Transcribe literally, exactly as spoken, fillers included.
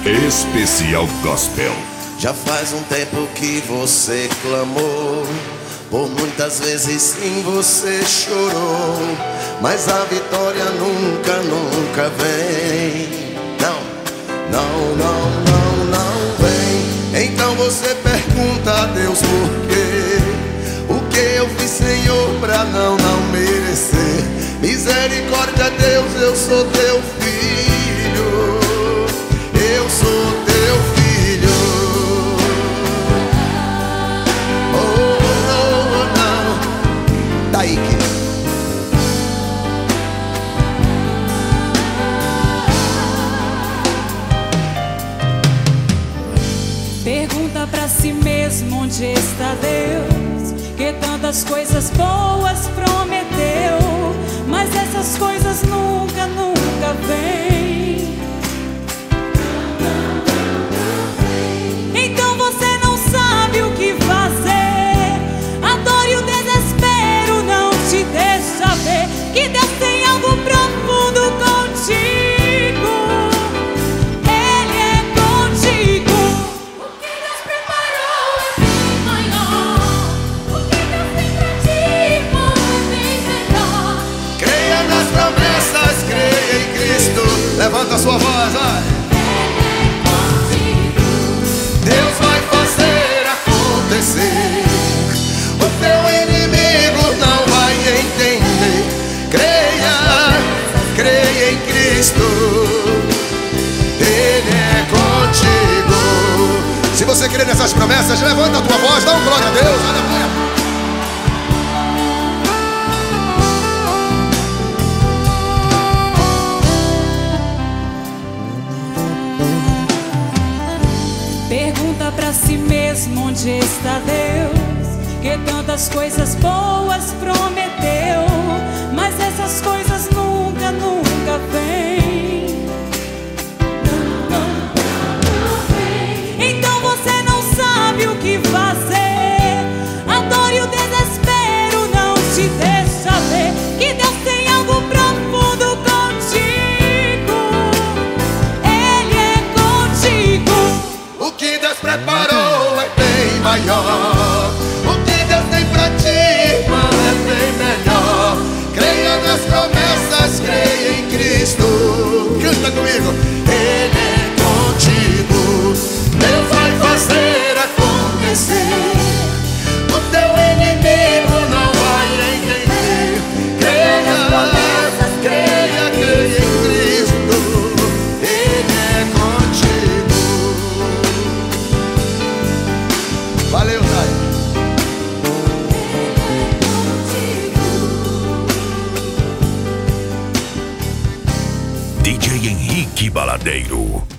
Especial Gospel. Já faz um tempo que você clamou, por muitas vezes sim você chorou, mas a vitória nunca, nunca vem. Não, não, não, não, não vem. Então você pergunta a Deus por quê? O que eu fiz, Senhor, pra não, não merecer? Misericórdia, Deus, eu sou teu filho. Eu sou teu filho. Oh, oh, não. Tá aí, querido. Pergunta pra si mesmo onde está Deus, que tantas coisas boas prometeu, mas essas coisas nunca, nunca vêm. Então você não sabe o que fazer. A dor e o desespero não te deixa ver que Deus tem algo profundo contigo. Ele é contigo. O que Deus preparou é bem maior. O que Deus tem pra ti é bem melhor. Creia nas promessas, creia em Cristo. Levanta a sua voz, vai. Deus vai fazer acontecer. O teu inimigo não vai entender. Creia, creia em Cristo. Ele é contigo. Se você crê nessas promessas, levanta a tua voz, dá um glória a Deus. Aleluia. Pergunta pra si mesmo onde está Deus, que tantas coisas boas prometeu, mas essas coisas nunca, nunca vêm. Então você não sabe o que fazer. A dor e o desespero não te deixa ver que Deus tem algo profundo contigo. Ele é contigo. O que Deus preparou é bem maior. O que Deus tem pra ti, irmão, é bem melhor. Creia nas promessas, creia em Cristo. Canta comigo. Ele é contigo. Deus vai fazer acontecer. O teu inimigo não vai entender. Creia nas promessas, creia, creia em Cristo. Ele é contigo. Valeu, Thay. D J Henrique Baladeiro.